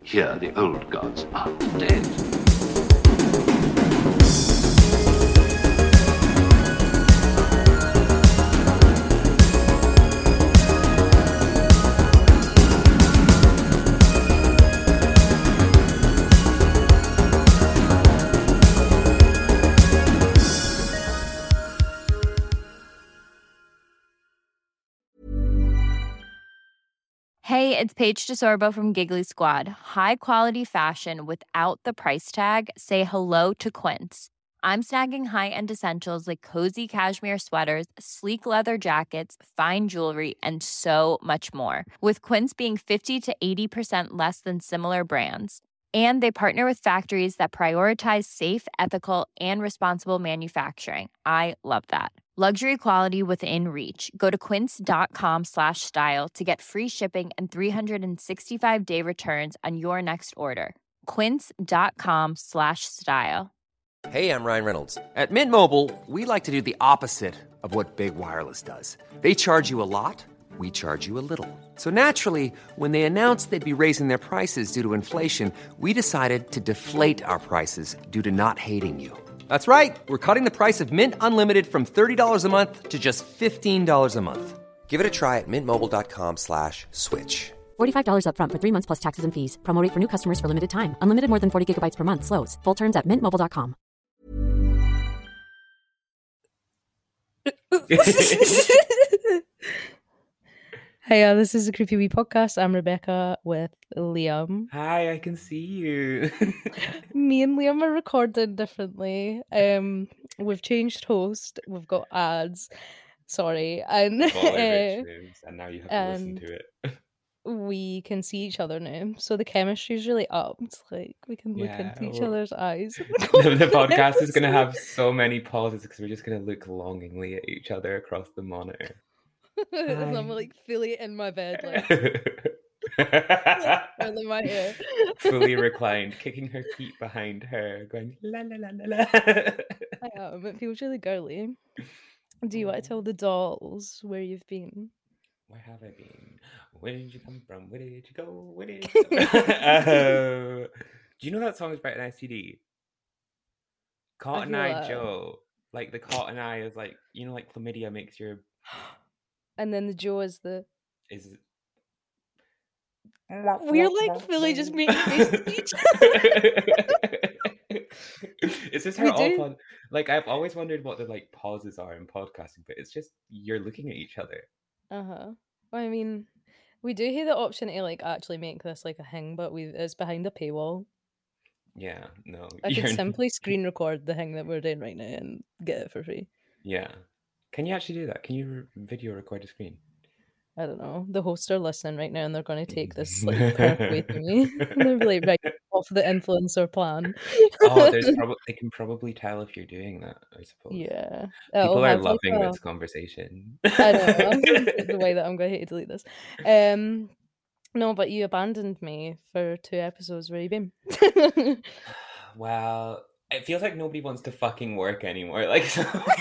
Here, the old gods are dead. Hey, it's Paige DeSorbo from Giggly Squad. High quality fashion without the price tag. Say hello to Quince. I'm snagging high-end essentials like cozy cashmere sweaters, sleek leather jackets, fine jewelry, and so much more. With Quince being 50 to 80% less than similar brands. And they partner with factories that prioritize safe, ethical, and responsible manufacturing. I love that. Luxury quality within reach. Go to quince.com/style to get free shipping and 365-day returns on your next order. Quince.com/style. Hey, I'm Ryan Reynolds. At Mint Mobile, we like to do the opposite of what Big Wireless does. They charge you a lot, we charge you a little. So naturally, when they announced they'd be raising their prices due to inflation, we decided to deflate our prices due to not hating you. That's right. We're cutting the price of Mint Unlimited from $30 a month to just $15 a month. Give it a try at mintmobile.com/switch. $45 up front for 3 months plus taxes and fees. Promo rate for new customers for limited time. Unlimited more than 40 gigabytes per month. Slows full terms at mintmobile.com. Hiya, this is a Creepy Wee podcast. I'm Rebecca with Liam. Hi, I can see you. Me and Liam are recorded differently. We've changed host. We've got ads. Sorry, and and now you have to listen to it. We can see each other now, so the chemistry's really up. It's like we can look into each other's eyes. The podcast is going to have so many pauses because we're just going to look longingly at each other across the monitor. And I'm like fully in my bed, like in my hair, fully reclined, kicking her feet behind her, going la la la la la. I am. It feels really girly. Do you want to tell the dolls where you've been? Where have I been? Where did you come from? Where did you go? Where did you go? Do you know that song is about an STD? Cotton Eye Joe. Like the cotton eye is like, you know, like chlamydia makes your... And then the Joe is the... We're like fully just making faces at each other. It's just how all like I've always wondered what the like pauses are in podcasting, but it's just you're looking at each other. Well, I mean, we do have the option to like actually make this like a thing, but it's behind a paywall. Yeah, no. I could simply screen record the thing that we're doing right now and get it for free. Yeah. Can you actually do that? Can you video record a screen? I don't know. The hosts are listening right now and they're going to take this like perk away from me. And they'll be like, right, off the influencer plan. Oh, they can probably tell if you're doing that, I suppose. Yeah. People are loving this conversation. I know. The way that I'm going to hate to delete this. No, but you abandoned me for 2 episodes. Where you been? Well, it feels like nobody wants to fucking work anymore. Like, so,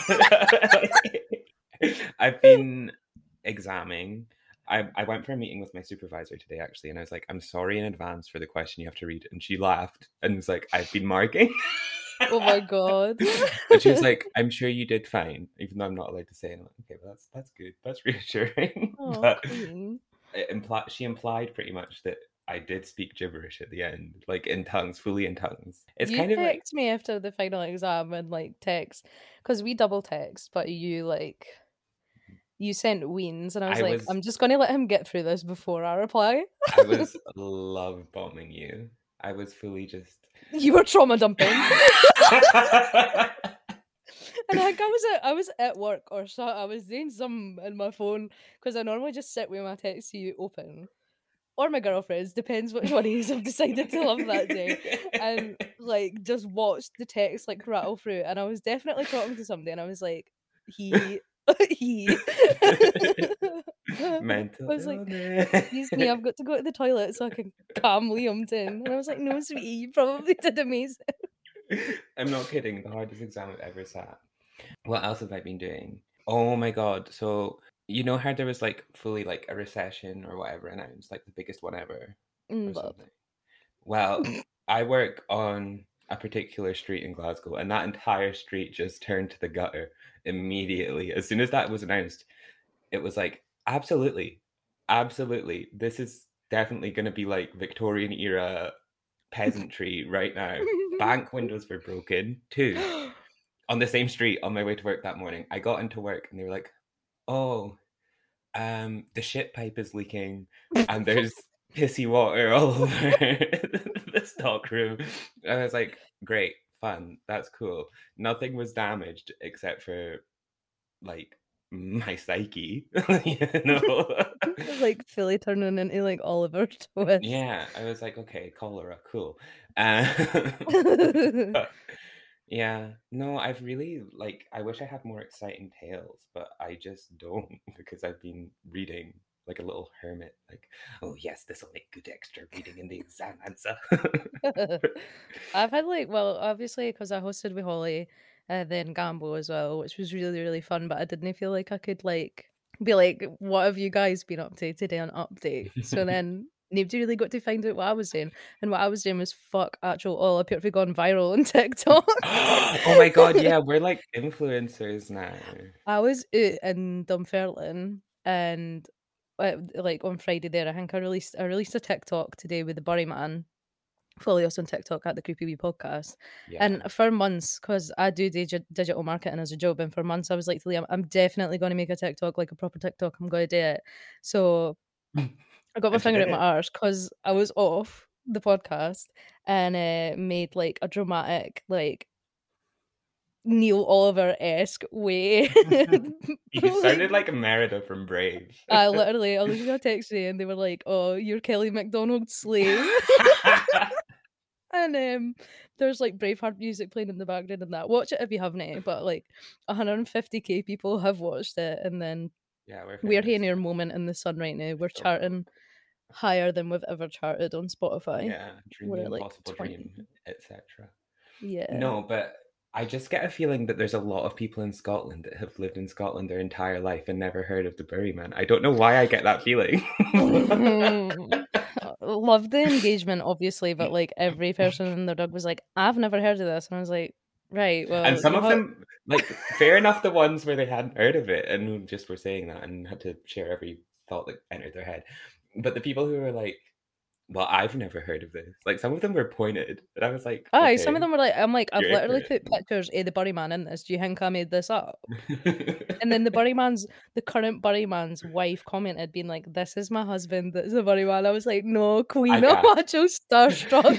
I've been examining. I went for a meeting with my supervisor today, actually, and I was like, I'm sorry in advance for the question you have to read. And she laughed and was like, I've been marking. Oh my God. And she was like, I'm sure you did fine, even though I'm not allowed to say it. I'm like, okay, well, that's good. That's reassuring. Oh, but queen. She implied pretty much that I did speak gibberish at the end, like in tongues, fully in tongues. It's you kind of like me after the final exam and like text, because we double text, but you sent weens, and I was I'm just going to let him get through this before I reply. I was love bombing you. I was fully just... You were trauma dumping. And like I was at work or so. I was doing something in my phone because I normally just sit with my text to you open, or my girlfriend's, depends which one of you have decided to love that day, and like just watched the text like rattle through. And I was definitely talking to somebody, and I was like, he. Mental I was like, excuse me, I've got to go to the toilet so I can calm Liam down. And I was like, no, sweetie, you probably did amazing. I'm not kidding. The hardest exam I've ever sat. What else have I been doing? Oh my God. So, you know how there was like fully like a recession or whatever announced, like the biggest one ever or something? Well, I work on a particular street in Glasgow, and that entire street just turned to the gutter immediately. As soon as that was announced, it was like, absolutely, absolutely. This is definitely going to be like Victorian era peasantry right now. Bank windows were broken too. On the same street on my way to work that morning. I got into work and they were like, oh, the shit pipe is leaking and there's pissy water all over the stock room. And I was like, great, fun, that's cool. Nothing was damaged except for like my psyche, you know. Like fully turning into like Oliver Twist. Yeah, I was like, okay, cholera, cool. But yeah, no, I've really like I wish I had more exciting tales, but I just don't because I've been reading like a little hermit, like, oh yes, this will make good extra reading in the exam answer. I've had like, well, obviously because I hosted with Holly and then Gambo as well, which was really, really fun, but I didn't feel like I could like be like, what have you guys been up to today on update? So then nobody really got to find out what I was doing. And what I was doing was fuck actual all appear to have gone viral on TikTok. Oh my god, yeah, we're like influencers now. I was out in Dunfermline and like on Friday there, I think I released a TikTok today with the Bury Man. Follow us on TikTok at the Creepy Wee Podcast. Yeah. And for months, because I do digital marketing as a job, and for months I was like to Liam, I'm definitely going to make a TikTok, like a proper TikTok. I'm going to do it. So I got my finger at my arse because I was off the podcast and made like a dramatic, like Neil Oliver-esque way. You sounded like Merida from Brave. I was going to text you and they were like, oh, you're Kelly MacDonald's slave. And there's like Braveheart music playing in the background and that. Watch it if you haven't, but like 150k people have watched it, and then yeah, we're here in our moment in the sun right now. We're charting higher than we've ever charted on Spotify. Yeah, Dream the Impossible Dream, etc. Yeah. No, but I just get a feeling that there's a lot of people in Scotland that have lived in Scotland their entire life and never heard of the Bury Man. I don't know why I get that feeling. Love the engagement, obviously, but like every person in their dog was like, I've never heard of this. And I was like, right, well. And some of them, like, fair enough, the ones where they hadn't heard of it and just were saying that and had to share every thought that entered their head. But the people who were like, well, I've never heard of this. Like, some of them were pointed, and I was like, okay, some of them were like, I'm like, I've literally put pictures of the Bury Man in this. Do you think I made this up? And then the current Bury Man's wife commented, being like, this is my husband, this is the Bury Man. I was like, no, Queen of Macho starstruck.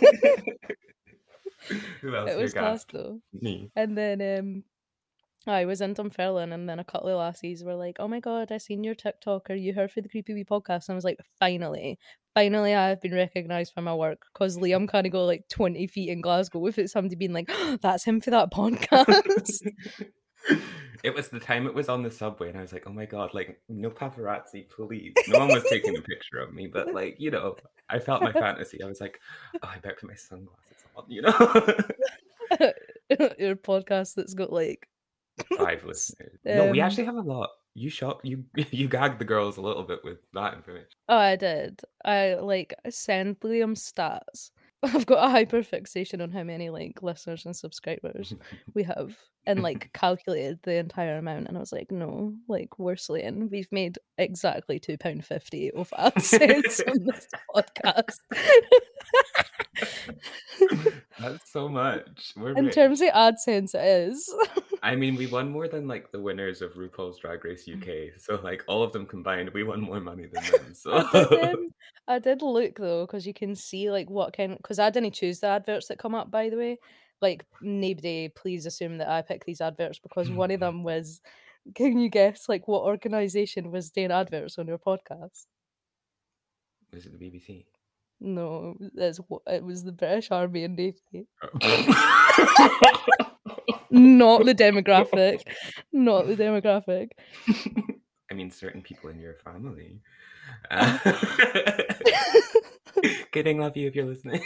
Who else? It was class though. Me. And then I was in Dunfermline, and then a couple of lassies were like, oh my god, I seen your TikTok. Are you here for the Creepy Wee Podcast? And I was like, finally I've been recognised for my work, because Liam can't go like 20 feet in Glasgow without somebody being like, oh, that's him for that podcast. It was the time it was on the subway, and I was like, oh my god, like, no paparazzi, please. No one was taking a picture of me, but like, you know, I felt my fantasy. I was like, oh, I better put my sunglasses on, you know. Your podcast that's got like 5 listeners. No, we actually have a lot. You gagged the girls a little bit with that information. Oh, I did. I like send Liam stats. I've got a hyperfixation on how many like listeners and subscribers we have, and like calculated the entire amount, and I was like, no, like we're slaying. We've made exactly £2.50 of AdSense on this podcast. That's so much. In terms of AdSense, it is. I mean, we won more than like the winners of RuPaul's Drag Race UK. So like all of them combined, we won more money than them. So I did look though, because you can see like what kind. Because I didn't choose the adverts that come up, by the way. Like, nobody please assume that I picked these adverts, because one of them was. Can you guess like what organisation was doing adverts on your podcast? Was it the BBC? No, it was the British Army and Navy. Not the demographic. Not the demographic. I mean, certain people in your family. Kidding, love you if you're listening.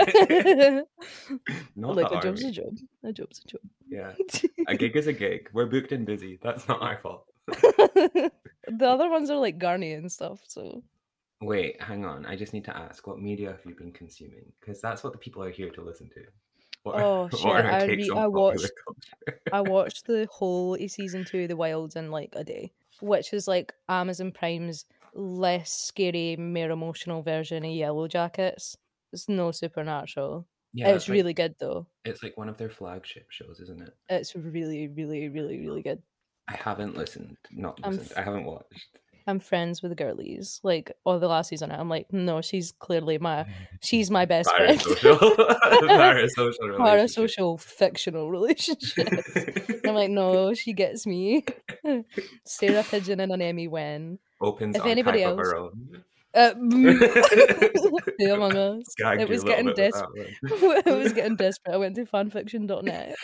Not like a job's a job. A job's a job. Yeah. A gig is a gig. We're booked and busy. That's not our fault. The other ones are like Garnier and stuff, so. Wait, hang on. I just need to ask, what media have you been consuming? Because that's what the people are here to listen to. Oh What shit! are our takes on I popular watched culture? the whole season 2 of The Wilds in like a day, which is like Amazon Prime's less scary, more emotional version of Yellow Jackets. It's no supernatural. Yeah, It's really good though. it's like one of their flagship shows, isn't it? It's really, really, really, really good. I haven't listened. Not listened. I haven't watched. I'm friends with the girlies. Like, all the last season, I'm like, no, she's clearly she's my best friend. Parasocial relationship. Parasocial fictional relationships. I'm like, no, she gets me. Sarah Pigeon and an Emmy Wen. Opens If archive anybody of else, her own. Who Among Us. Gagged It you was a little getting bit with that one. it was getting desperate. I went to fanfiction.net.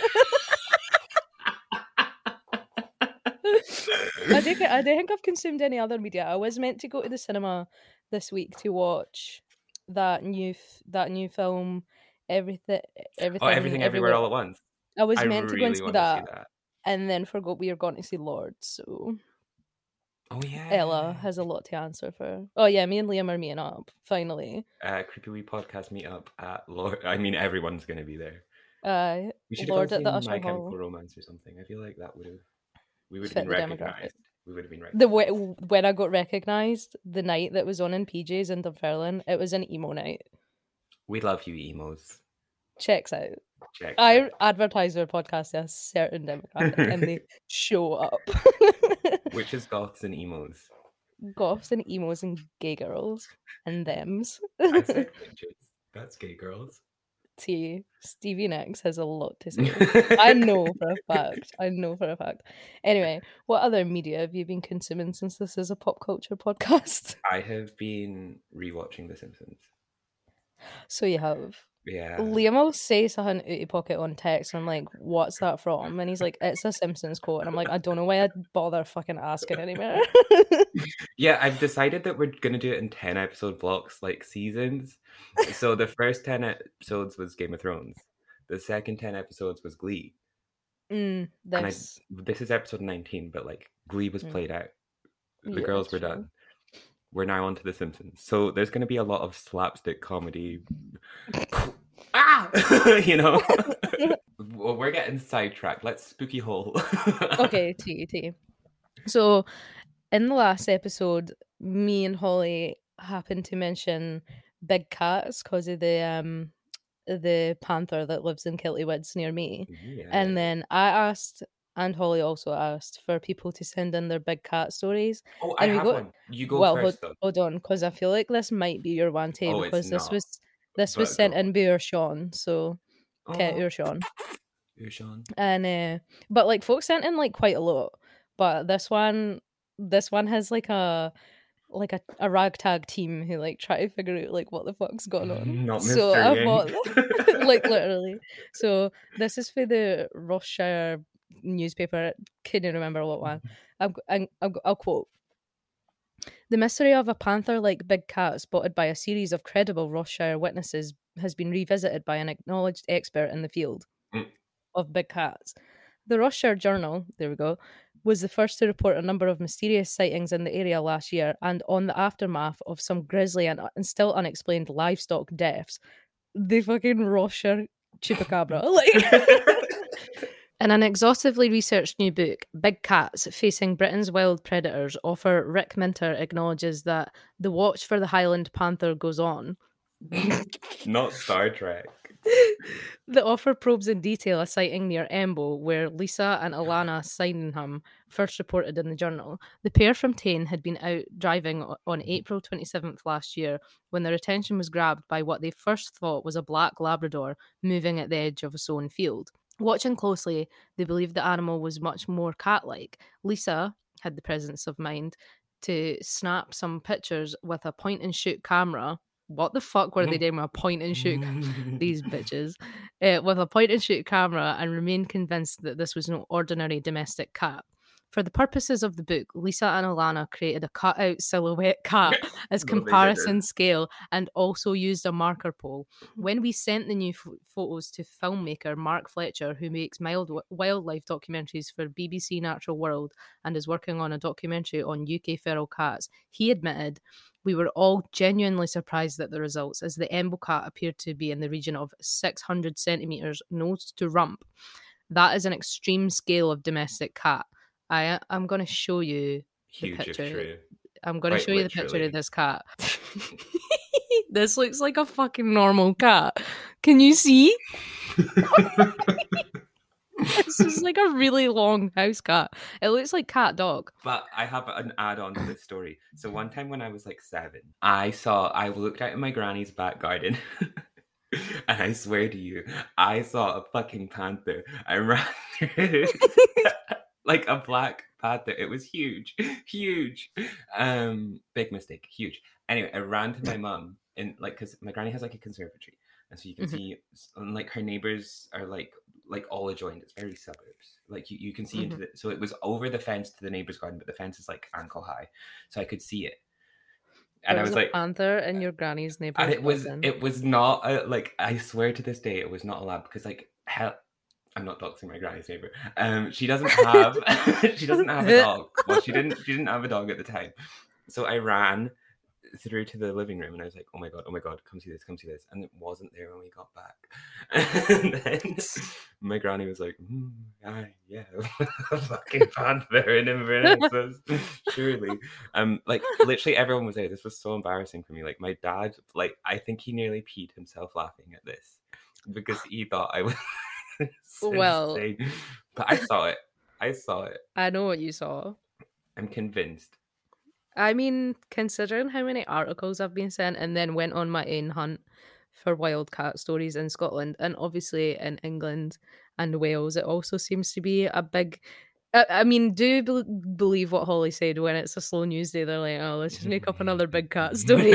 I don't think I've consumed any other media. I was meant to go to the cinema this week to watch that new film, everything Everywhere all at once. I was meant to go and really see want to that, see that. and then forgot we were going to see Lord. So Oh yeah. Ella has a lot to answer for. Oh yeah, me and Liam are meeting up finally. Creepy Wee podcast meet up at Lord. I mean, everyone's gonna be there. We should Lord have at the gone Usher My Chemical Hall. Romance or something. I feel like that would have. We would have Fit been the demographic. recognized. We would have been recognized. When I got recognised, the night that was on in PJs in Dunfermline, it was an emo night. We love you, emos. Checks out. Check. I advertise our podcast to a certain demographic and they show up. Which is goths and emos. Goths and emos and gay girls and thems. I said witches. That's gay girls. Stevie Nicks has a lot to say. I know for a fact. Anyway, what other media have you been consuming since this is a pop culture podcast? I have been rewatching The Simpsons. So you have. Yeah. Liam will say something out of pocket on text, and I'm like, what's that from? And he's like, it's a Simpsons quote. And I'm like, I don't know why I'd bother fucking asking anymore. Yeah, I've decided that we're going to do it in 10 episode blocks, like seasons. So the first 10 episodes was Game of Thrones. The second 10 episodes was Glee. This is episode 19, but like Glee was played out. The girls were done. We're now on to The Simpsons. So there's going to be a lot of slapstick comedy. You know? Well, we're getting sidetracked. Let's spooky hole. Okay, T. So in the last episode, me and Holly happened to mention big cats because of the panther that lives in Kilty Woods near me. Yeah. And then I asked, and Holly also asked, for people to send in their big cat stories. Oh, I have one. You go first, though. Hold on, because I feel like this might be your one take, because this was sent in by Urshawn. So, okay, Urshawn. And but like folks sent in like quite a lot, but this one has like a ragtag team who like try to figure out like what the fuck's going on. Not so I mystery. thought like literally. So this is for the Ross-shire newspaper. Couldn't remember what one. I'll quote. The mystery of a panther-like big cat spotted by a series of credible Ross-shire witnesses has been revisited by an acknowledged expert in the field of big cats. The Ross-shire Journal, there we go, was the first to report a number of mysterious sightings in the area last year, and on the aftermath of some grisly and still unexplained livestock deaths. The fucking Ross-shire chupacabra. In an exhaustively researched new book, Big Cats Facing Britain's Wild Predators, author Rick Minter acknowledges that the watch for the Highland panther goes on. Not Star Trek. The author probes in detail a sighting near Embo, where Lisa and Alana Sydenham first reported in the journal. The pair from Tain had been out driving on April 27th last year when their attention was grabbed by what they first thought was a black Labrador moving at the edge of a sown field. Watching closely, they believed the animal was much more cat-like. Lisa had the presence of mind to snap some pictures with a point-and-shoot camera. What the fuck were they doing with a point-and-shoot? These bitches. With a point-and-shoot camera, and remained convinced that this was no ordinary domestic cat. For the purposes of the book, Lisa and Alana created a cut-out silhouette cat as No, they comparison didn't. scale and also used a marker pole. When we sent the new photos to filmmaker Mark Fletcher, who makes wildlife documentaries for BBC Natural World and is working on a documentary on UK feral cats, he admitted, "We were all genuinely surprised at the results, as the Embo cat appeared to be in the region of 600 centimetres nose to rump. That is an extreme scale of domestic cat. I'm going to show you the Huge if picture. true. I'm going to Quite show you the picture literally. of this cat. This looks like a fucking normal cat. Can you see? This is like a really long house cat. It looks like cat dog. But I have an add-on to this story. So one time when I was like 7, I looked out in my granny's back garden. And I swear to you, I saw a fucking panther. I ran through it. Like a black panther. It was huge. Huge. Big mistake. Huge. Anyway, I ran to my mum and like, because my granny has like a conservatory. And so you can see, and like her neighbors are like all adjoined. It's very suburbs. Like you can see into the, so it was over the fence to the neighbor's garden, but the fence is like ankle high. So I could see it. And I was like, panther in your granny's neighborhood. And it was not like, I swear to this day, it was not allowed because like hell, I'm not doxing my granny's neighbor. She doesn't have a dog. Well, she didn't have a dog at the time. So I ran through to the living room and I was like, oh my god, come see this. And it wasn't there when we got back. And then my granny was like, yeah, fucking panther in Inverness, surely. Like literally everyone was there. This was so embarrassing for me. Like my dad, like I think he nearly peed himself laughing at this because he thought I was well, insane. But I saw it. I know what you saw. I'm convinced. I mean, considering how many articles I've been sent and then went on my own hunt for wild cat stories in Scotland and obviously in England and Wales, it also seems to be a big... I mean, do believe what Holly said when it's a slow news day. They're like, oh, let's just make up another big cat story.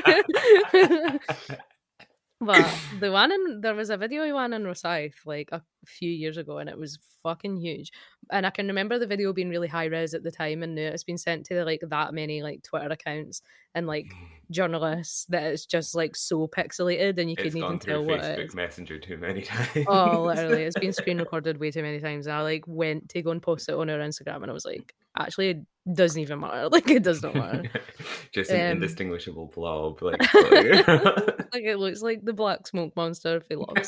But there was a video of one in Rosyth like a few years ago and it was fucking huge. And I can remember the video being really high res at the time and now it's been sent to like that many like Twitter accounts and like journalists that it's just like so pixelated and you couldn't even tell what it is. Facebook Messenger too many times. Oh, literally, it's been screen recorded way too many times. And I like went to go and post it on our Instagram and I was like, actually, it doesn't even matter. Like, it does not matter. Just an indistinguishable blob. Like, like it looks like the black smoke monster if he lost.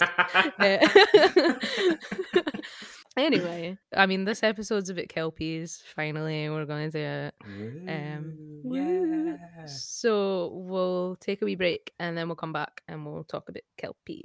Anyway, I mean, this episode's about kelpies. Finally, we're going to do it. Yeah. So we'll take a wee break and then we'll come back and we'll talk about kelpies.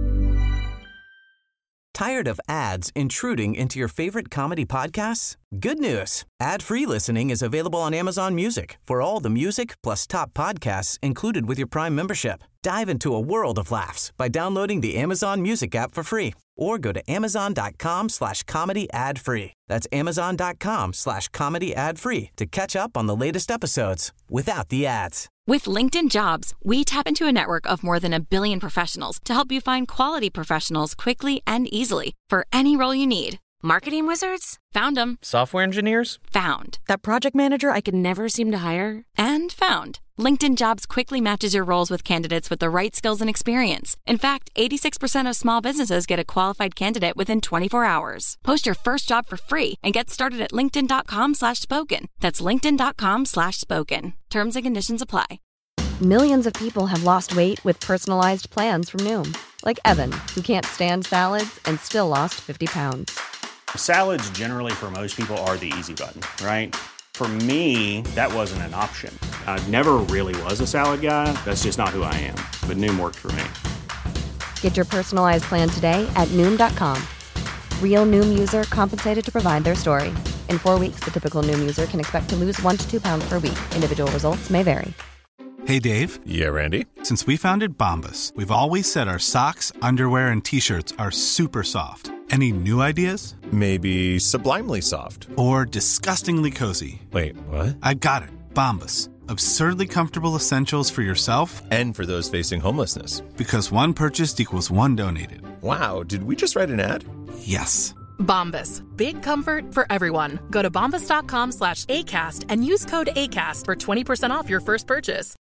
Tired of ads intruding into your favorite comedy podcasts? Good news. Ad-free listening is available on Amazon Music for all the music plus top podcasts included with your Prime membership. Dive into a world of laughs by downloading the Amazon Music app for free or go to amazon.com/comedy ad-free. That's amazon.com/comedy ad-free to catch up on the latest episodes without the ads. With LinkedIn Jobs, we tap into a network of more than 1 billion professionals to help you find quality professionals quickly and easily for any role you need. Marketing wizards? Found them. Software engineers? Found. That project manager I could never seem to hire? And found. LinkedIn Jobs quickly matches your roles with candidates with the right skills and experience. In fact, 86% of small businesses get a qualified candidate within 24 hours. Post your first job for free and get started at linkedin.com/spoken. That's linkedin.com/spoken. Terms and conditions apply. Millions of people have lost weight with personalized plans from Noom. Like Evan, who can't stand salads and still lost 50 pounds. Salads generally for most people are the easy button, right? For me, that wasn't an option. I never really was a salad guy. That's just not who I am. But Noom worked for me. Get your personalized plan today at Noom.com. Real Noom user compensated to provide their story. In 4 weeks, the typical Noom user can expect to lose 1 to 2 pounds per week. Individual results may vary. Hey, Dave. Yeah, Randy. Since we founded Bombas, we've always said our socks, underwear, and T-shirts are super soft. Any new ideas? Maybe sublimely soft. Or disgustingly cozy. Wait, what? I got it. Bombas. Absurdly comfortable essentials for yourself and for those facing homelessness. Because one purchased equals one donated. Wow, did we just write an ad? Yes. Bombas. Big comfort for everyone. Go to bombas.com/ACAST and use code ACAST for 20% off your first purchase.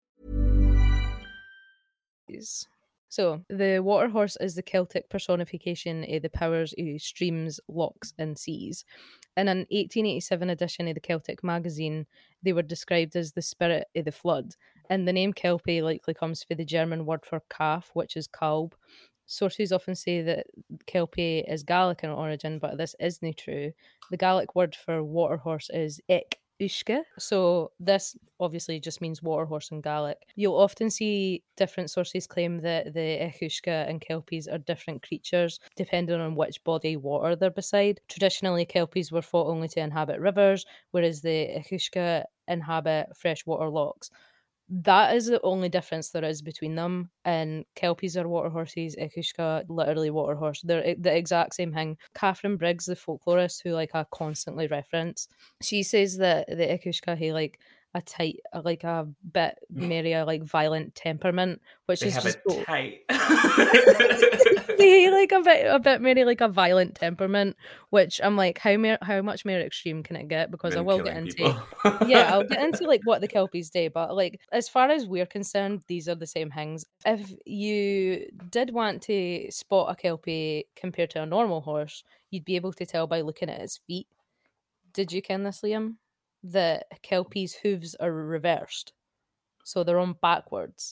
So, the water horse is the Celtic personification of the powers of streams, lochs, and seas. In an 1887 edition of the Celtic magazine, they were described as the spirit of the flood, and the name Kelpie likely comes from the German word for calf, which is kalb. Sources often say that Kelpie is Gaelic in origin, but this isn't true. The Gaelic word for water horse is ek uisce, so this obviously just means water horse in Gaelic. You'll often see different sources claim that the ek uisce and Kelpies are different creatures, depending on which body water they're beside. Traditionally, Kelpies were thought only to inhabit rivers, whereas the ek uisce inhabit freshwater lochs. That is the only difference there is between them. And Kelpies are water horses, ek uisce literally water horse. They're the exact same thing. Catherine Briggs, the folklorist who I constantly reference, she says that the ek uisce have a bit merry, violent temperament, which they is have just a tight. They a bit merry, a violent temperament, which I'm like, how much more extreme can it get? Because I will get into I'll get into what the Kelpies do, but as far as we're concerned, these are the same things. If you did want to spot a Kelpie compared to a normal horse, you'd be able to tell by looking at its feet. Did you ken this, Liam? The Kelpie's hooves are reversed, so they're on backwards.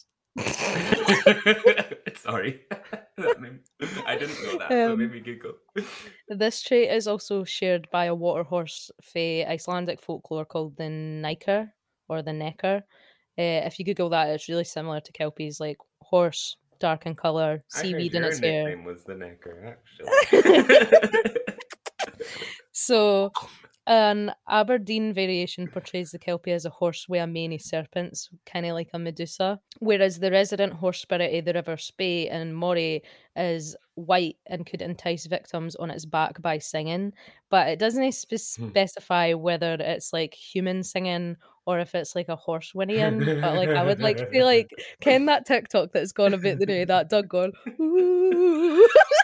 Sorry. I didn't know that, so it made me giggle. This trait is also shared by a water horse for Icelandic folklore called the Necker or the Necker. If you Google that, it's really similar to Kelpies, horse, dark in colour, seaweed in its hair. Your nickname was the Necker, actually. So, an Aberdeen variation portrays the Kelpie as a horse with a mane of serpents, kind of like a Medusa, whereas the resident horse spirit of the River Spey in Moray is white and could entice victims on its back by singing, but it doesn't specify whether it's human singing or if it's a horse whinnying. But I would like to ken that TikTok that's gone about the day, that Doug going, ooh.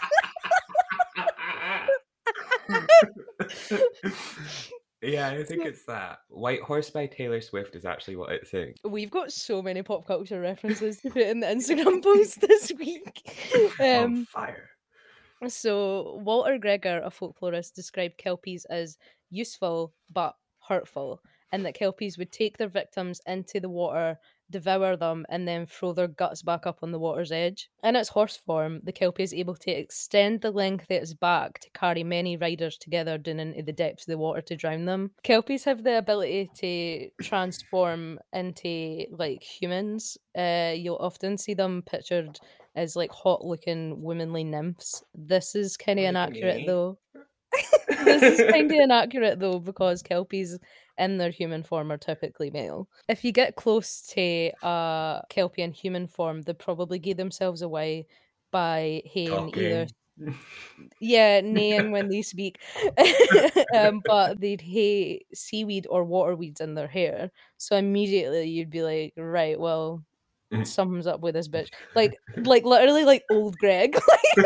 Yeah, I think it's that. White Horse by Taylor Swift is actually what it sings. We've got so many pop culture references to put in the Instagram post this week. On fire. So, Walter Gregor, a folklorist, described Kelpies as useful but hurtful, and that Kelpies would take their victims into the water, devour them, and then throw their guts back up on the water's edge. In its horse form, the Kelpie is able to extend the length of its back to carry many riders together down into the depths of the water to drown them. Kelpies have the ability to transform into humans. You'll often see them pictured as hot-looking womanly nymphs. This is kind of inaccurate though. This is kind of inaccurate though, because Kelpies in their human form are typically male. If you get close to a Kelpie in human form, they probably give themselves away by haying either. Yeah, neighing when they speak. But they'd hay seaweed or water weeds in their hair. So immediately you'd be like, right, well, something's up with this bitch. Literally old Greg.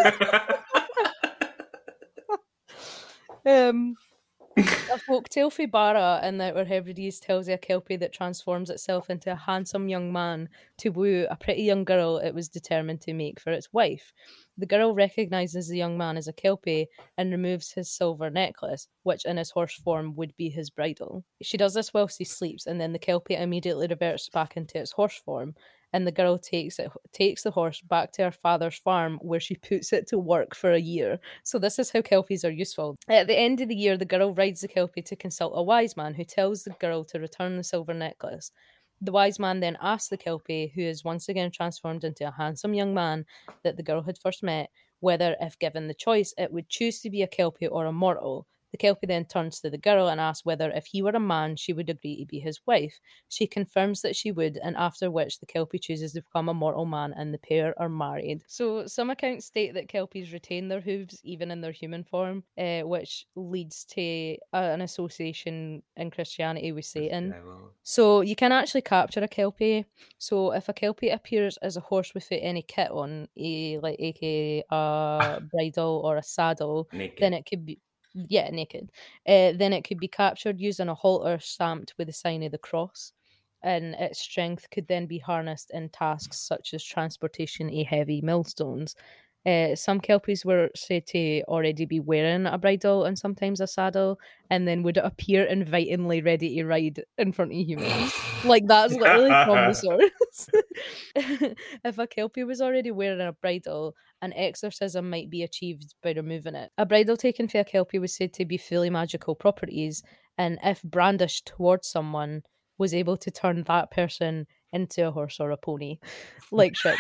A folktale for Barra in the Outer Hebrides tells of a Kelpie that transforms itself into a handsome young man to woo a pretty young girl it was determined to make for its wife. The girl recognises the young man as a Kelpie and removes his silver necklace, which in his horse form would be his bridle. She does this whilst he sleeps, and then the Kelpie immediately reverts back into its horse form, and the girl takes the horse back to her father's farm, where she puts it to work for a year. So this is how Kelpies are useful. At the end of the year, the girl rides the Kelpie to consult a wise man, who tells the girl to return the silver necklace. The wise man then asks the Kelpie, who is once again transformed into a handsome young man that the girl had first met, whether, if given the choice, it would choose to be a Kelpie or a mortal. The Kelpie then turns to the girl and asks whether, if he were a man, she would agree to be his wife. She confirms that she would, and after which the Kelpie chooses to become a mortal man and the pair are married. So some accounts state that Kelpies retain their hooves even in their human form, which leads to an association in Christianity with Satan. So you can actually capture a Kelpie. So if a Kelpie appears as a horse without any kit on, aka a bridle or a saddle, then it could be naked. Then it could be captured using a halter stamped with the sign of the cross, and its strength could then be harnessed in tasks such as transportation of heavy millstones. Some kelpies were said to already be wearing a bridle and sometimes a saddle, and then would appear invitingly ready to ride in front of humans. Like, that's literally from the source. If a kelpie was already wearing a bridle, an exorcism might be achieved by removing it. A bridle taken for a kelpie was said to be fully magical properties, and if brandished towards someone, was able to turn that person into a horse or a pony, like Shrek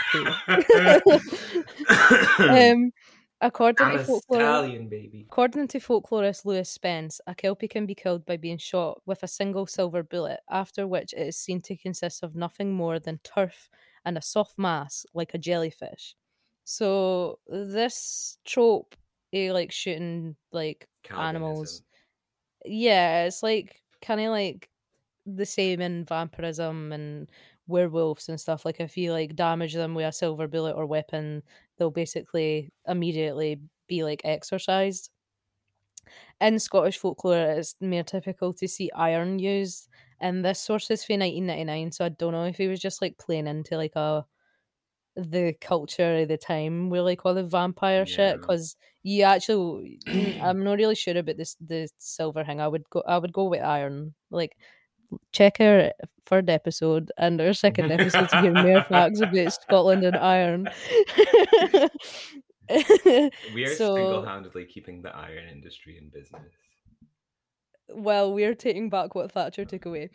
2. According to folklorist Lewis Spence, a kelpie can be killed by being shot with a single silver bullet, after which it is seen to consist of nothing more than turf and a soft mass like a jellyfish. So this trope, like shooting like animals, yeah, it's like kind of like the same in vampirism and werewolves and stuff. Like, if you like damage them with a silver bullet or weapon, they'll basically immediately be like exorcised. In Scottish folklore, it's more typical to see iron used, and this source is from 1999, so I don't know if he was just like playing into like the culture of the time with like all the vampire shit, because you actually I'm not really sure about the silver thing. I would go with iron. Like, check our third episode and our second episode to hear more facts about Scotland and iron. We are single-handedly keeping the iron industry in business. Well, we're taking back what Thatcher took away.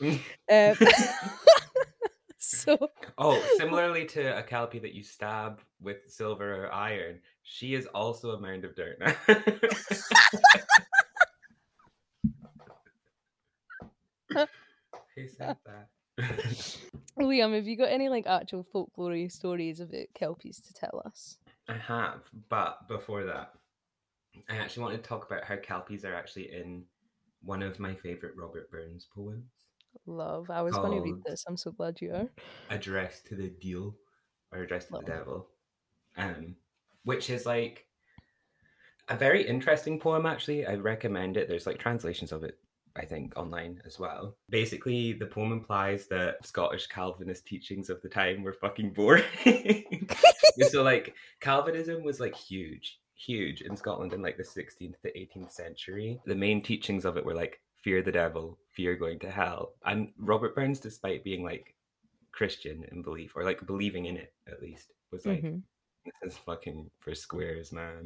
Similarly to a kelpie that you stab with silver or iron, she is also a mound of dirt now. Who said that? Liam, have you got any like actual folklore stories about kelpies to tell us? I have, but before that, I actually want to talk about how kelpies are actually in one of my favourite Robert Burns poems. Love. I was going to read this. I'm so glad you are. Address to the Deil, or Address to the Devil, which is like a very interesting poem, actually. I recommend it. There's like translations of it, I think, online as well. Basically, the poem implies that Scottish Calvinist teachings of the time were fucking boring. So like Calvinism was like huge in Scotland in like the 16th to 18th century. The main teachings of it were like fear the devil, fear going to hell. And Robert Burns, despite being like Christian in belief, or like believing in it at least, was like, this is fucking for squares, man.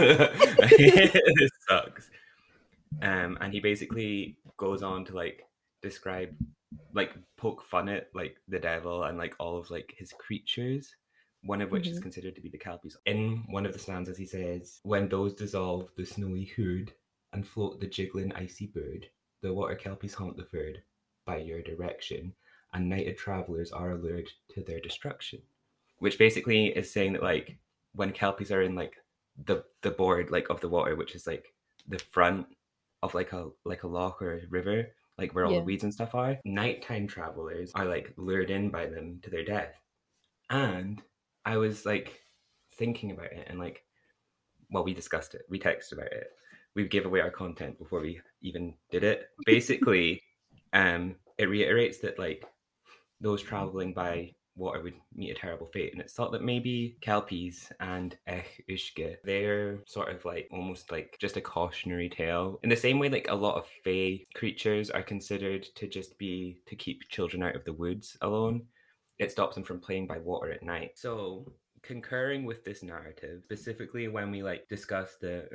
This sucks. And he basically goes on to like describe, like poke fun at like the devil and like all of like his creatures, one of which is considered to be the kelpies. In one of the stanzas he says, when those dissolve the snowy hood and float the jiggling icy bird, the water kelpies haunt the ford by your direction, and nighted travellers are allured to their destruction. Which basically is saying that like when kelpies are in like the board like of the water, which is like the front of like a loch or a river, like where all the weeds and stuff are, nighttime travelers are like lured in by them to their death. And I was like thinking about it, and like, well, we discussed it, we texted about it, we gave away our content before we even did it. Basically, it reiterates that like those traveling by water would meet a terrible fate, and it's thought that maybe kelpies and uisge, they're sort of like almost like just a cautionary tale, in the same way like a lot of fae creatures are considered to just be to keep children out of the woods alone. It stops them from playing by water at night. So concurring with this narrative, specifically when we like discuss the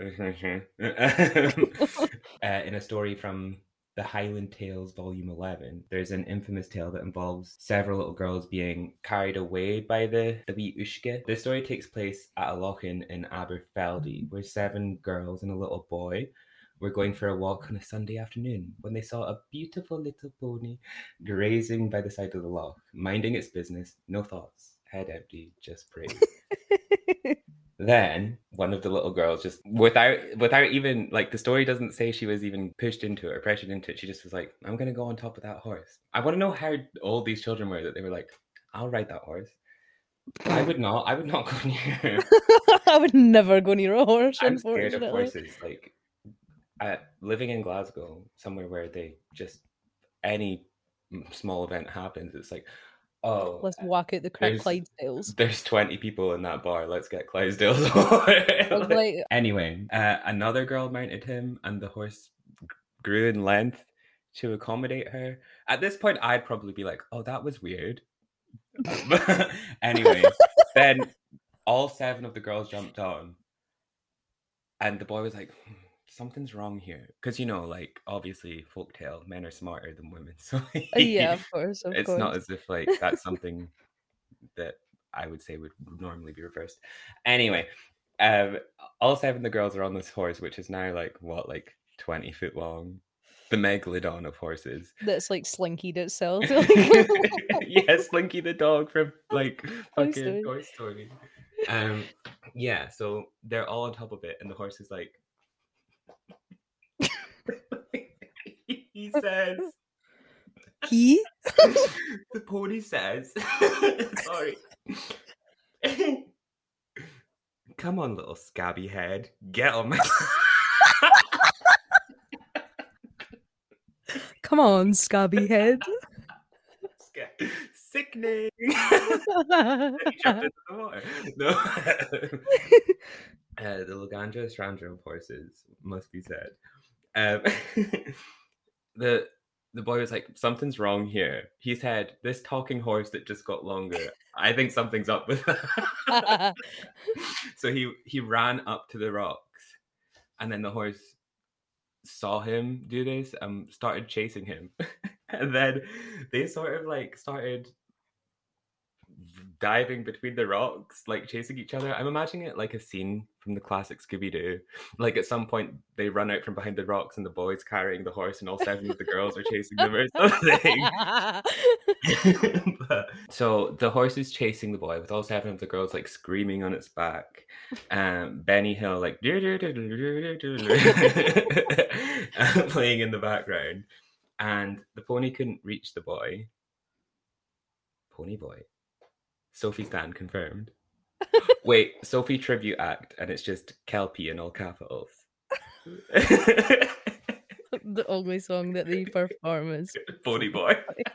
in a story from the Highland Tales Volume 11, there's an infamous tale that involves several little girls being carried away by the wee uisge. The story takes place at a lochin in Aberfeldy, where 7 girls and a little boy were going for a walk on a Sunday afternoon when they saw a beautiful little pony grazing by the side of the loch, minding its business, no thoughts, head empty, just praise. Then one of the little girls, just without even like, the story doesn't say she was even pushed into it or pressured into it, she just was like, I'm gonna go on top of that horse. I want to know how old these children were that they were like, I'll ride that horse. I would not go near. I would never go near a horse. I'm scared of horses. Like, living in Glasgow, somewhere where they just any small event happens, it's like, oh, let's walk out the Clydesdales. There's 20 people in that bar. Let's get Clydesdales. Like, anyway, another girl mounted him, and the horse grew in length to accommodate her. At this point, I'd probably be like, "Oh, that was weird." Anyway, then all 7 of the girls jumped on, and the boy was like, something's wrong here, because like, obviously folktale, men are smarter than women, so yeah, of course it's not as if like that's something that I would say would normally be reversed. Anyway, all 7 of the girls are on this horse, which is now like 20 foot long, the megalodon of horses that's like Slinky itself. Yeah, Slinky the dog from like fucking Toy Story. Yeah, so they're all on top of it, and the horse is like, he says, the pony says, sorry, come on, little scabby head, get on my come on, scabby head. Sickening. He jumped into the water. No. The Laganja Strandra of horses, must be said. The boy was like, something's wrong here. He said, this talking horse that just got longer, I think something's up with that. So he ran up to the rocks, and then the horse saw him do this and started chasing him. And then they sort of like started diving between the rocks, like chasing each other. I'm imagining it like a scene from the classic Scooby-Doo. Like at some point they run out from behind the rocks and the boy's carrying the horse and all 7 of the girls are chasing them or something. So the horse is chasing the boy with all 7 of the girls like screaming on its back. Benny Hill like playing in the background, and the pony couldn't reach the boy. Pony boy. Sophie Stan confirmed. Wait, Sophie tribute act, and it's just Kelpie in all capitals. The only song that they perform is Pony Boy.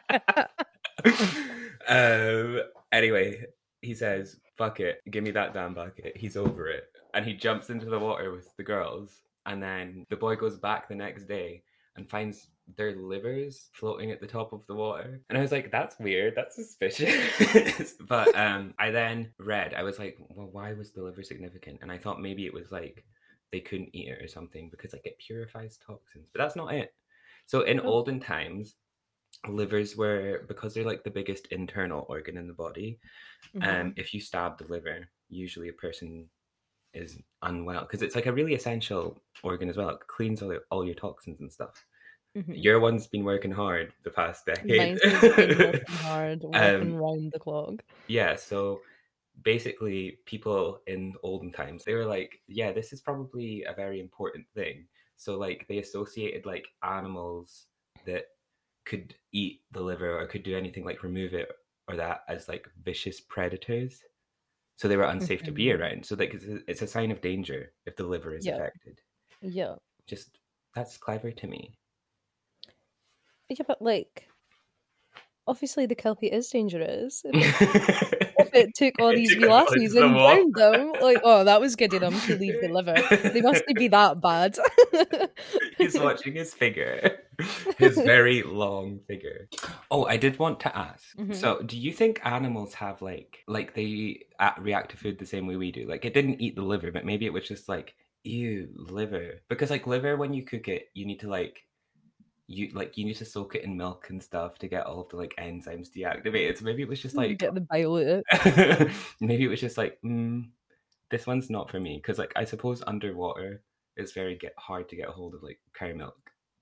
Anyway, he says, fuck it, give me that damn bucket. He's over it. And he jumps into the water with the girls. And then the boy goes back the next day and finds their livers floating at the top of the water. And I was like, that's weird, that's suspicious. But I then read, I was like, well, why was the liver significant? And I thought maybe it was like they couldn't eat it or something because like it purifies toxins. But that's not it. So in olden times, livers were, because they're like the biggest internal organ in the body, if you stab the liver, usually a person is unwell because it's like a really essential organ as well. It cleans all your toxins and stuff. Your one's been working hard the past decade. Mine's been working hard, working round the clock. Yeah, so basically people in olden times, they were like, yeah, this is probably a very important thing. So like they associated like animals that could eat the liver or could do anything like remove it or that as like vicious predators. So they were unsafe to be around. So like it's a sign of danger if the liver is affected. Yeah. Just, that's clever to me. Yeah, but like, obviously the Kelpie is dangerous. If it took all these wee lassies and drowned them, like, oh, that was good enough to leave the liver. They must be that bad. He's watching his figure. His very long figure. Oh, I did want to ask. So, do you think animals have like they react to food the same way we do? Like, it didn't eat the liver, but maybe it was just like, ew, liver. Because like liver, when you cook it, you need to you need to soak it in milk and stuff to get all of the like enzymes deactivated. So maybe it was just like get the bile out of it. Maybe it was just like, this one's not for me. Because like I suppose underwater it's very hard to get a hold of like cow milk.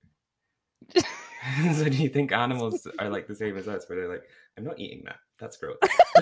So do you think animals are like the same as us, where they're like, I'm not eating that. That's gross.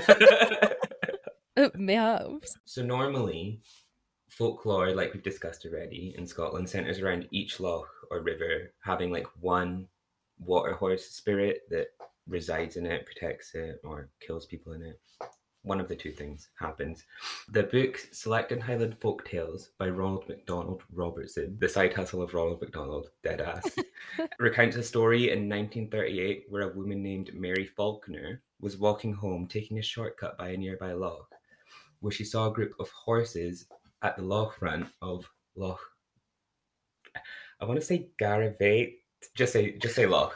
It may have. So normally, folklore, like we've discussed already, in Scotland centres around each loch or river having like one water horse spirit that resides in it, protects it, or kills people in it. One of the two things happens. The book Selected Highland Folk Tales by Ronald McDonald Robertson, the side hustle of Ronald McDonald, deadass, recounts a story in 1938 where a woman named Mary Faulkner was walking home, taking a shortcut by a nearby loch, where she saw a group of horses at the loch front of Loch. I want to say Garavate. Just say loch.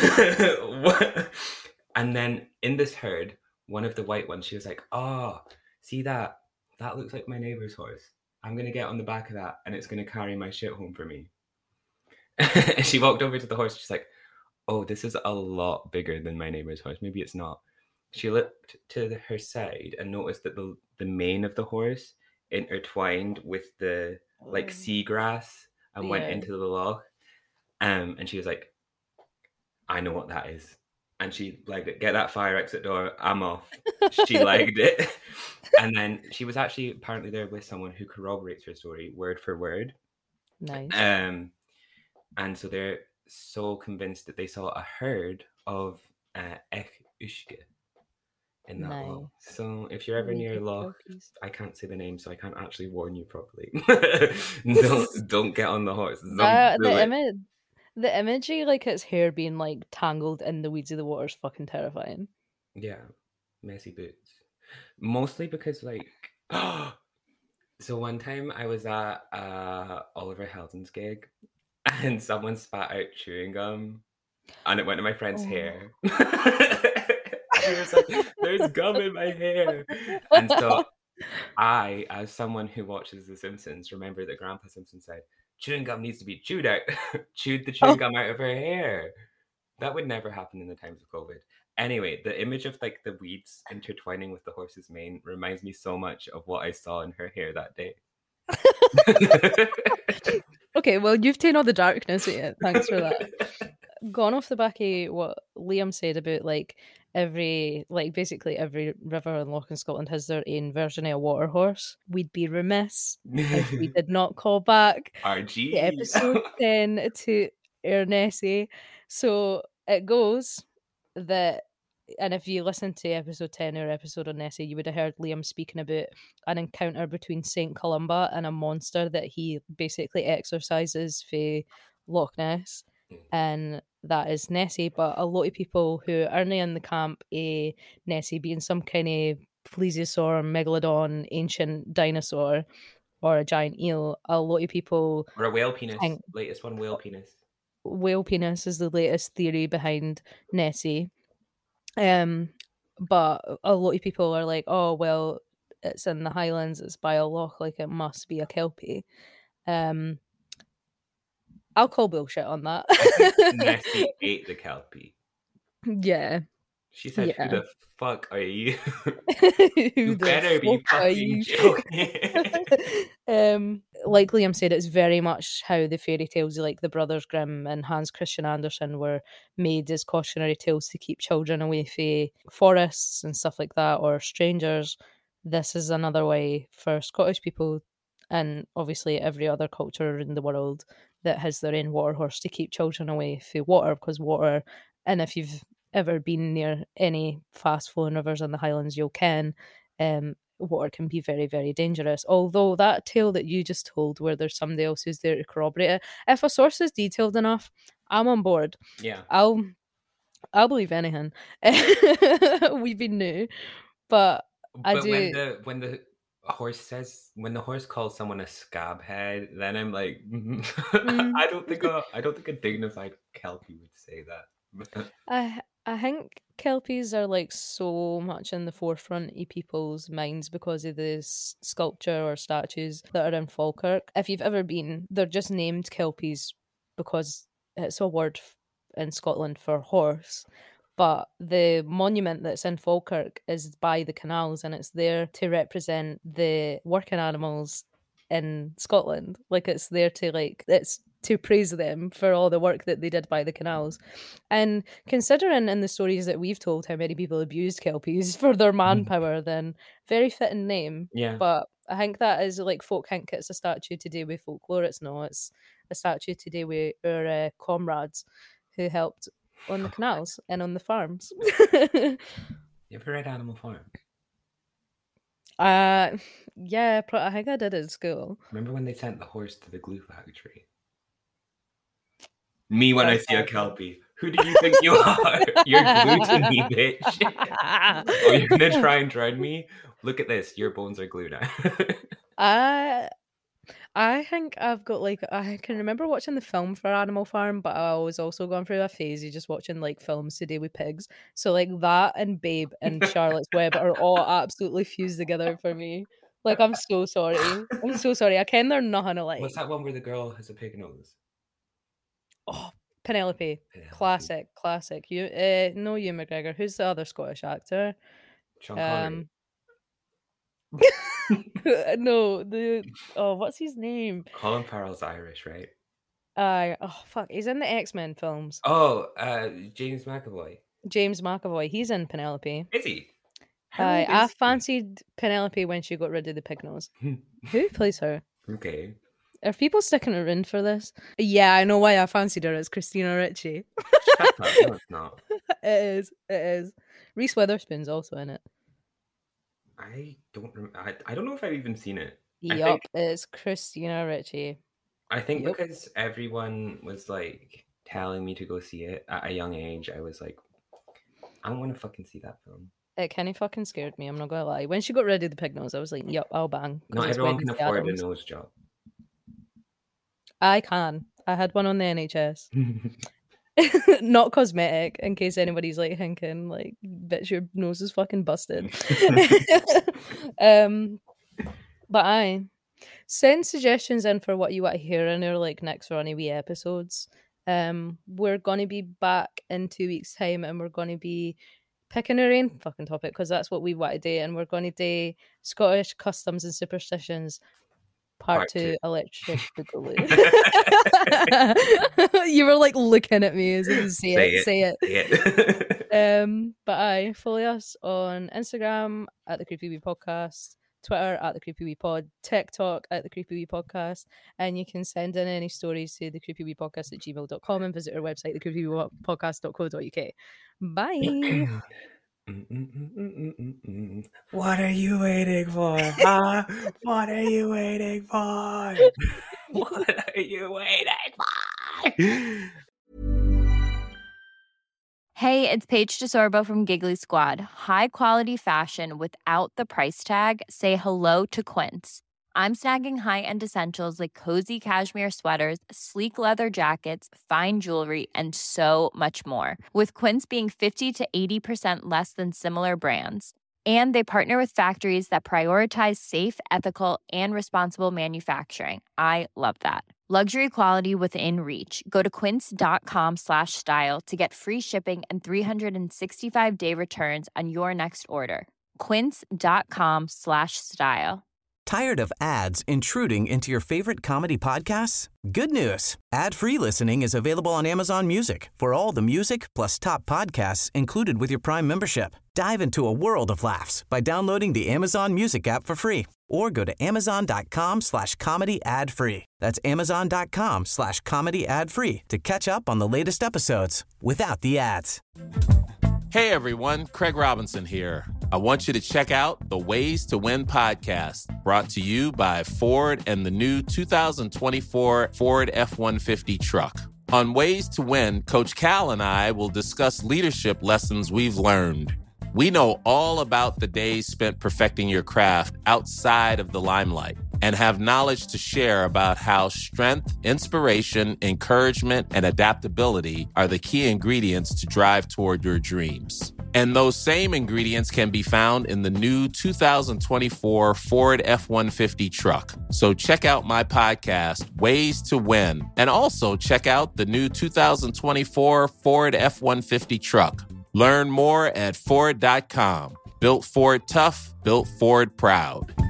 And then in this herd, one of the white ones, she was like, "Oh, see that? That looks like my neighbor's horse. I'm going to get on the back of that and it's going to carry my shit home for me." And she walked over to the horse. She's like, "Oh, this is a lot bigger than my neighbor's horse. Maybe it's not." She looked to her side and noticed that the mane of the horse intertwined with the like seagrass and went into the loch. And she was like, "I know what that is." And she legged it. "Get that fire exit door. I'm off." She legged it. And then she was actually apparently there with someone who corroborates her story word for word. Nice. And so they're so convinced that they saw a herd of Ushke in that loch. So if you're ever near Loch, I can't say the name, so I can't actually warn you properly. don't get on the horse. The imagery, like its hair being like tangled in the weeds of the water, is fucking terrifying. Yeah, messy boots. Mostly because like, so one time I was at Oliver Heldens gig, and someone spat out chewing gum, and it went in my friend's hair. She was like, "There's gum in my hair," and so I, as someone who watches The Simpsons, remember that Grandpa Simpson said, "Chewing gum needs to be chewed out." Chewed the chewing gum out of her hair. That would never happen in the times of COVID. Anyway, the image of like the weeds intertwining with the horse's mane reminds me so much of what I saw in her hair that day. Okay, well, you've taken all the darkness out. Thanks for that. Gone off the back of what Liam said about basically every river and loch in Scotland has their own version of a water horse. We'd be remiss if we did not call back RG episode 10 to our Nessie. So it goes that, and if you listen to episode 10 or episode on Nessie, you would have heard Liam speaking about an encounter between St. Columba and a monster that he basically exorcises for Loch Ness. And that is Nessie, but a lot of people who aren't in the camp Nessie being some kind of plesiosaur, megalodon, ancient dinosaur, or a giant eel, a lot of people... Or a whale penis. Latest one, whale penis. Whale penis is the latest theory behind Nessie. But a lot of people are like, "Oh, well, it's in the Highlands, it's by a loch, like it must be a kelpie." I'll call bullshit on that. Nessie ate the kelpie. Yeah. She said, "Who the fuck are you?" You better be fucking joking. Like Liam said, it's very much how the fairy tales like the Brothers Grimm and Hans Christian Andersen were made as cautionary tales to keep children away from forests and stuff like that, or strangers. This is another way for Scottish people, and obviously every other culture in the world that has their own water horse, to keep children away from water, because water, and if you've ever been near any fast flowing rivers in the Highlands, you'll ken water can be very, very dangerous. Although that tale that you just told, where there's somebody else who's there to corroborate it, if a source is detailed enough, I'm on board. Yeah, I'll believe anything. We've been new, but I do. When the horse calls someone a scab head, then I'm like, I don't think a dignified kelpie would say that. I think kelpies are like so much in the forefront of people's minds because of the sculpture or statues that are in Falkirk. If you've ever been, they're just named kelpies because it's a word in Scotland for horse. But the monument that's in Falkirk is by the canals, and it's there to represent the working animals in Scotland. Like, it's there to it's to praise them for all the work that they did by the canals. And considering in the stories that we've told how many people abused kelpies for their manpower, then very fitting name. Yeah. But I think that is like folk think it's a statue to do with folklore. It's not. It's a statue to do with our comrades who helped on the canals and on the farms. You ever read Animal Farm? Yeah, I think I did at school. Remember when they sent the horse to the glue factory? Me when I see a Kelpie. Who do you think you are? You're glued to me, bitch. Oh, you're gonna try and drown me? Look at this. Your bones are glued now. I think I've got like, I can remember watching the film for Animal Farm, but I was also going through a phase of just watching like films to do with pigs. So like that and Babe and Charlotte's Web are all absolutely fused together for me. Like, I'm so sorry. I'm so sorry. I ken they're nothing alike. What's that one where the girl has a pig nose? Oh, Penelope. Classic. No, Ewan McGregor. Who's the other Scottish actor? Sean Connery. No, what's his name? Colin Farrell's Irish, right? Oh fuck, he's in the X-Men films. Oh, James McAvoy. James McAvoy, he's in Penelope. Is he? I fancied Penelope when she got rid of the pig nose. Who plays her? Okay. Are people sticking her in for this? Yeah, I know why I fancied her. It's Christina Ricci. Shut up. No, it's not. It is. Reese Witherspoon's also in it. I don't know if I've even seen it. Yup, it's Christina Ricci. I think because everyone was like telling me to go see it at a young age, I was like, I don't want to fucking see that film. It kind of fucking scared me, I'm not gonna lie. When she got rid of the pig nose, I was like, yup, I'll bang. Not everyone can afford a nose job. I can. I had one on the NHS. Not cosmetic, in case anybody's like thinking, like, bitch, your nose is fucking busted. But send suggestions in for what you want to hear in our like next runny wee episodes. We're gonna be back in 2 weeks' time, and we're gonna be picking our own fucking topic because that's what we want to do, and we're gonna do Scottish customs and superstitions. Part 2, electric boogaloo. You were like looking at me as if you say it. But follow us on Instagram at the Creepy Wee Podcast, Twitter at the Creepy Wee Pod, TikTok at the Creepy Wee Podcast, and you can send in any stories to the Creepy Wee Podcast at gmail.com and visit our website, thecreepyweepodcast.co.uk. Bye. What are you waiting for? What are you waiting for? What are you waiting for? Hey, it's Paige DeSorbo from Giggly Squad. High quality fashion without the price tag. Say hello to Quince. I'm snagging high-end essentials like cozy cashmere sweaters, sleek leather jackets, fine jewelry, and so much more. With Quince being 50 to 80% less than similar brands. And they partner with factories that prioritize safe, ethical, and responsible manufacturing. I love that. Luxury quality within reach. Go to quince.com/style to get free shipping and 365-day returns on your next order. Quince.com/style. Tired of ads intruding into your favorite comedy podcasts? Good news. Ad-free listening is available on Amazon Music for all the music plus top podcasts included with your Prime membership. Dive into a world of laughs by downloading the Amazon Music app for free or go to amazon.com/comedy ad-free. That's amazon.com/comedy ad-free to catch up on the latest episodes without the ads. Hey everyone, Craig Robinson here. I want you to check out the Ways to Win podcast, brought to you by Ford and the new 2024 Ford F-150 truck. On Ways to Win, Coach Cal and I will discuss leadership lessons we've learned. We know all about the days spent perfecting your craft outside of the limelight and have knowledge to share about how strength, inspiration, encouragement, and adaptability are the key ingredients to drive toward your dreams. And those same ingredients can be found in the new 2024 Ford F-150 truck. So check out my podcast, Ways to Win, and also check out the new 2024 Ford F-150 truck. Learn more at Ford.com. Built Ford tough, built Ford proud.